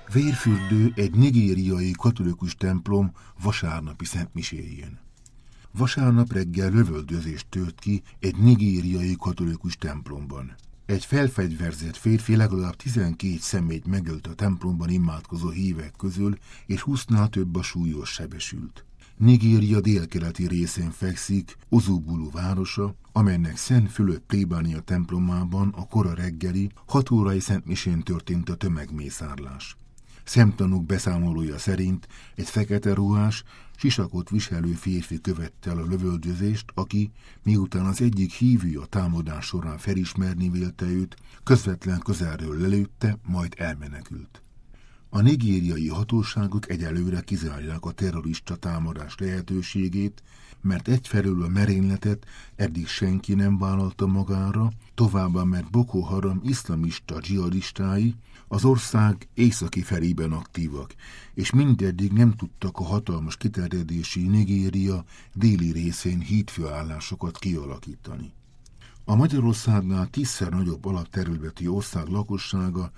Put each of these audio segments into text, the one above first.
Vérfürdő egy nigériai katolikus templom vasárnapi szentmiséjén. Vasárnap reggel lövöldözés tört ki egy nigériai katolikus templomban. Egy felfegyverzett férfi legalább 12 személyt megölt a templomban imádkozó hívek közül, és 20-nál több a súlyos sebesült. Nigéria délkeleti részén fekszik Ozubulu városa, amelynek Szent Fülöp plébánia templomában a kora reggeli 6 órai szentmisén történt a tömegmészárlás. Szemtanúk beszámolója szerint egy fekete ruhás, sisakot viselő férfi követte el a lövöldözést, aki, miután az egyik hívő a támadás során felismerni vélte őt, közvetlen közelről lelőtte, majd elmenekült. A nigériai hatóságok egyelőre kizárják a terrorista támadás lehetőségét, mert egyfelől a merényletet eddig senki nem vállalta magára, továbbá mert Boko Haram iszlamista dzsihadistái az ország északi felében aktívak, és mindeddig nem tudtak a hatalmas kiterjedésű Nigéria déli részén hídfőállásokat kialakítani. A Magyarországnál 10-szer nagyobb alapterületi ország lakossága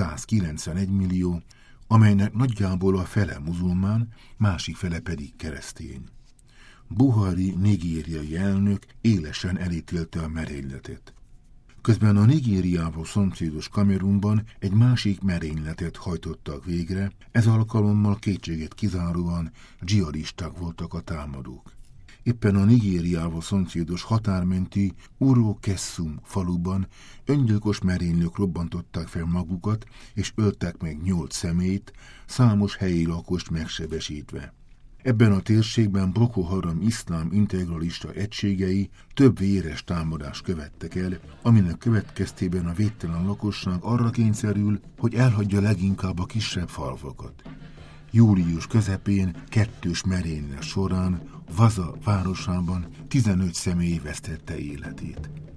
191 millió, amelynek nagyjából a fele muzulmán, másik fele pedig keresztény. Buhari nigériai elnök élesen elítélte a merényletet. Közben a Nigériával szomszédos Kamerunban egy másik merényletet hajtottak végre, ez alkalommal kétséget kizáróan dzsihadisták voltak a támadók. Éppen a Nigériával szomszédos határmenti Uro-Kessum faluban öngyilkos merénylők robbantották fel magukat, és öltek meg 8 személyt, számos helyi lakost megsebesítve. Ebben a térségben Boko Haram iszlám integralista egységei több véres támadást követtek el, aminek következtében a védtelen lakosság arra kényszerül, hogy elhagyja leginkább a kisebb falvakat. Július közepén 2 merénylet során Vaza városában 15 személy vesztette életét.